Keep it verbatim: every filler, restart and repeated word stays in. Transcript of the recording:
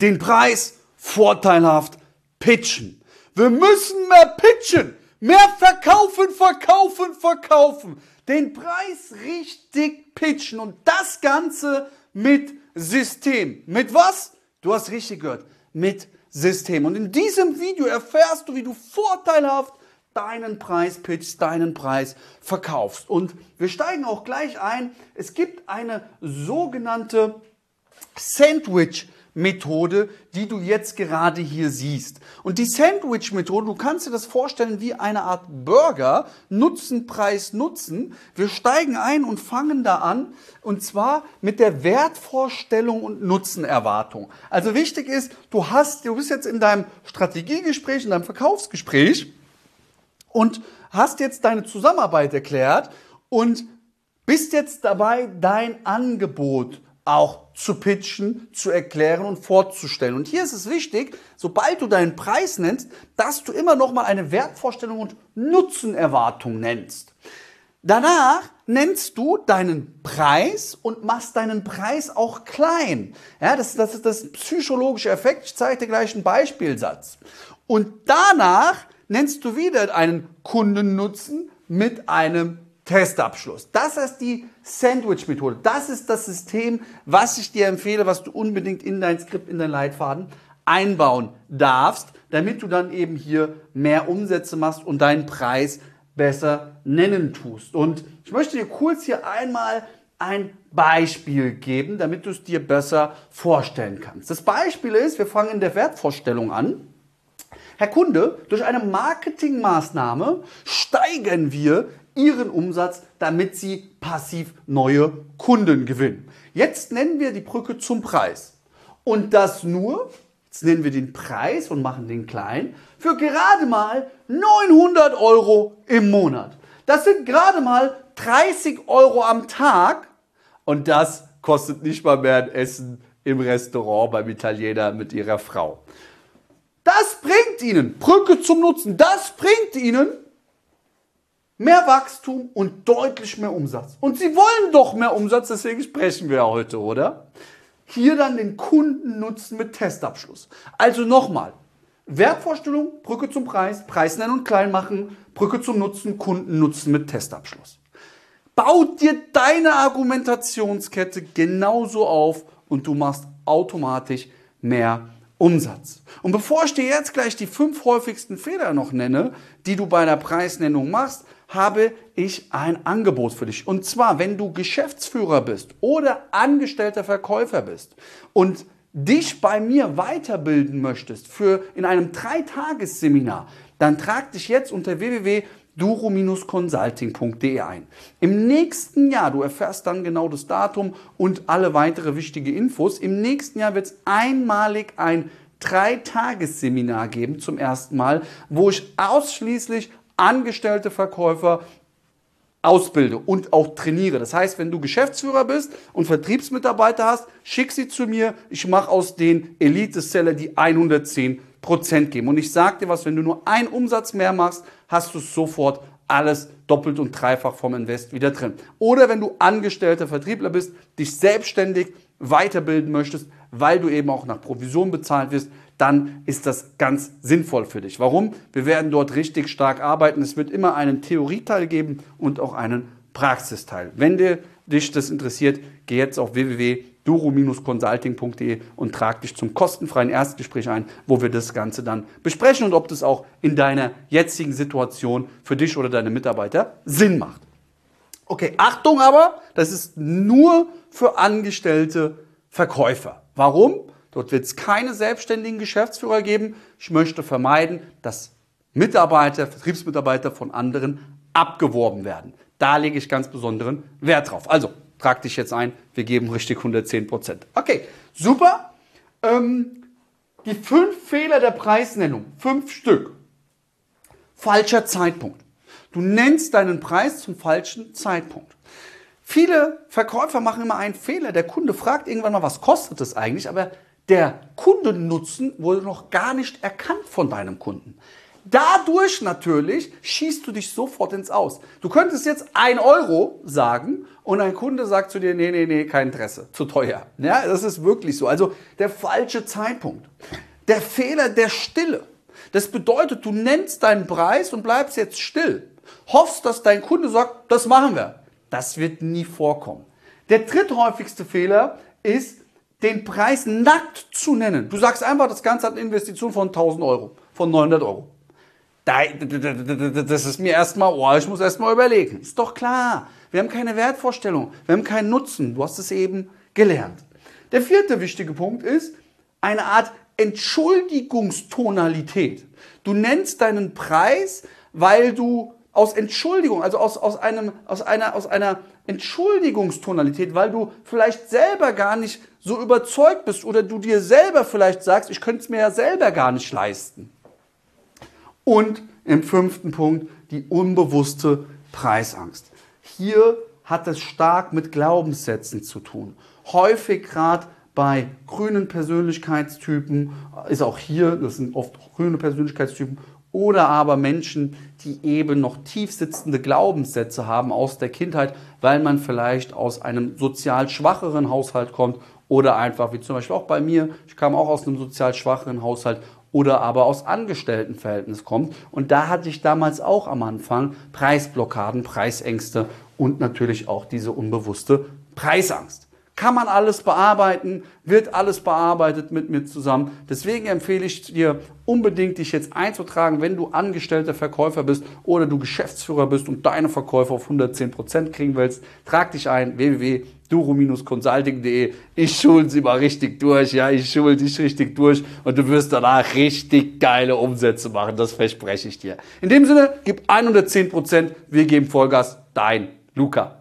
den Preis vorteilhaft pitchen. Wir müssen mehr pitchen, mehr verkaufen, verkaufen, verkaufen. Den Preis richtig pitchen und das Ganze mit System. Mit was? Du hast richtig gehört, mit System. Und in diesem Video erfährst du, wie du vorteilhaft deinen Preis pitchst, deinen Preis verkaufst. Und wir steigen auch gleich ein. Es gibt eine sogenannte Sandwich-Methode, die du jetzt gerade hier siehst. Und die Sandwich-Methode, du kannst dir das vorstellen wie eine Art Burger, Nutzen, Preis, Nutzen. Wir steigen ein und fangen da an, und zwar mit der Wertvorstellung und Nutzenerwartung. Also wichtig ist, du hast, du bist jetzt in deinem Strategiegespräch, in deinem Verkaufsgespräch und hast jetzt deine Zusammenarbeit erklärt und bist jetzt dabei, dein Angebot auch zu pitchen, zu erklären und vorzustellen. Und hier ist es wichtig, sobald du deinen Preis nennst, dass du immer noch mal eine Wertvorstellung und Nutzenerwartung nennst. Danach nennst du deinen Preis und machst deinen Preis auch klein. Ja, das, das ist das psychologische Effekt. Ich zeige dir gleich einen Beispielsatz. Und danach nennst du wieder einen Kundennutzen mit einem Testabschluss. Das ist die Sandwich-Methode. Das ist das System, was ich dir empfehle, was du unbedingt in dein Skript, in dein Leitfaden einbauen darfst, damit du dann eben hier mehr Umsätze machst und deinen Preis besser nennen tust. Und ich möchte dir kurz hier einmal ein Beispiel geben, damit du es dir besser vorstellen kannst. Das Beispiel ist, wir fangen in der Wertvorstellung an. Herr Kunde, durch eine Marketingmaßnahme steigern wir Ihren Umsatz, damit Sie passiv neue Kunden gewinnen. Jetzt nennen wir die Brücke zum Preis. Und das nur, jetzt nennen wir den Preis und machen den klein, für gerade mal neunhundert Euro im Monat. Das sind gerade mal dreißig Euro am Tag und das kostet nicht mal mehr ein Essen im Restaurant beim Italiener mit Ihrer Frau. Das bringt Ihnen, Brücke zum Nutzen, das bringt Ihnen mehr Wachstum und deutlich mehr Umsatz. Und Sie wollen doch mehr Umsatz, deswegen sprechen wir ja heute, oder? Hier dann den Kundennutzen mit Testabschluss. Also nochmal, Wertvorstellung, Brücke zum Preis, Preis nennen und klein machen, Brücke zum Nutzen, Kundennutzen mit Testabschluss. Bau dir deine Argumentationskette genauso auf und du machst automatisch mehr Umsatz. Und bevor ich dir jetzt gleich die fünf häufigsten Fehler noch nenne, die du bei der Preisnennung machst, habe ich ein Angebot für dich. Und zwar, wenn du Geschäftsführer bist oder angestellter Verkäufer bist und dich bei mir weiterbilden möchtest für in einem Dreitagesseminar, dann trag dich jetzt unter w w w punkt duro Bindestrich consulting punkt de ein. Im nächsten Jahr, du erfährst dann genau das Datum und alle weitere wichtige Infos, im nächsten Jahr wird es einmalig ein Dreitagesseminar geben zum ersten Mal, wo ich ausschließlich angestellte Verkäufer ausbilde und auch trainiere. Das heißt, wenn du Geschäftsführer bist und Vertriebsmitarbeiter hast, schick sie zu mir. Ich mache aus den Elite-Seller die hundertzehn Prozent geben. Und ich sage dir was, wenn du nur einen Umsatz mehr machst, hast du sofort alles doppelt und dreifach vom Invest wieder drin. Oder wenn du angestellter Vertriebler bist, dich selbstständig weiterbilden möchtest, weil du eben auch nach Provision bezahlt wirst, dann ist das ganz sinnvoll für dich. Warum? Wir werden dort richtig stark arbeiten. Es wird immer einen Theorieteil geben und auch einen Praxisteil. Wenn dir, dich das interessiert, geh jetzt auf w w w punkt duro Bindestrich consulting punkt de und trag dich zum kostenfreien Erstgespräch ein, wo wir das Ganze dann besprechen und ob das auch in deiner jetzigen Situation für dich oder deine Mitarbeiter Sinn macht. Okay, Achtung aber, das ist nur für angestellte Verkäufer. Warum? Dort wird es keine selbstständigen Geschäftsführer geben. Ich möchte vermeiden, dass Mitarbeiter, Vertriebsmitarbeiter von anderen abgeworben werden. Da lege ich ganz besonderen Wert drauf. Also, trag dich jetzt ein, wir geben richtig hundertzehn Prozent. Okay, super. Ähm, die fünf Fehler der Preisnennung, fünf Stück. Falscher Zeitpunkt. Du nennst deinen Preis zum falschen Zeitpunkt. Viele Verkäufer machen immer einen Fehler. Der Kunde fragt irgendwann mal, was kostet das eigentlich? Aber der Kundennutzen wurde noch gar nicht erkannt von deinem Kunden. Dadurch natürlich schießt du dich sofort ins Aus. Du könntest jetzt ein Euro sagen und ein Kunde sagt zu dir, nee, nee, nee, kein Interesse, zu teuer. Ja, das ist wirklich so. Also der falsche Zeitpunkt. Der Fehler der Stille. Das bedeutet, du nennst deinen Preis und bleibst jetzt still. Hoffst, dass dein Kunde sagt, das machen wir. Das wird nie vorkommen. Der dritthäufigste Fehler ist, den Preis nackt zu nennen. Du sagst einfach, das Ganze hat eine Investition von tausend Euro, von neunhundert Euro. Das ist mir erstmal, oh, ich muss erstmal überlegen. Ist doch klar. Wir haben keine Wertvorstellung. Wir haben keinen Nutzen. Du hast es eben gelernt. Der vierte wichtige Punkt ist eine Art Entschuldigungstonalität. Du nennst deinen Preis, weil du aus Entschuldigung, also aus, aus, einem, aus, einer, aus einer Entschuldigungstonalität, weil du vielleicht selber gar nicht so überzeugt bist oder du dir selber vielleicht sagst, ich könnte es mir ja selber gar nicht leisten. Und im fünften Punkt die unbewusste Preisangst. Hier hat es stark mit Glaubenssätzen zu tun. Häufig gerade bei grünen Persönlichkeitstypen, ist auch hier, das sind oft grüne Persönlichkeitstypen, oder aber Menschen, die eben noch tiefsitzende Glaubenssätze haben aus der Kindheit, weil man vielleicht aus einem sozial schwacheren Haushalt kommt oder einfach, wie zum Beispiel auch bei mir, ich kam auch aus einem sozial schwacheren Haushalt oder aber aus Angestelltenverhältnis kommt. Und da hatte ich damals auch am Anfang Preisblockaden, Preisängste und natürlich auch diese unbewusste Preisangst. Kann man alles bearbeiten, wird alles bearbeitet mit mir zusammen. Deswegen empfehle ich dir unbedingt, dich jetzt einzutragen, wenn du angestellter Verkäufer bist oder du Geschäftsführer bist und deine Verkäufe auf hundertzehn Prozent kriegen willst. Trag dich ein, w w w punkt duro Bindestrich consulting punkt de. Ich schule sie mal richtig durch, ja, ich schule dich richtig durch und du wirst danach richtig geile Umsätze machen, das verspreche ich dir. In dem Sinne, gib hundertzehn Prozent, wir geben Vollgas, dein Luca.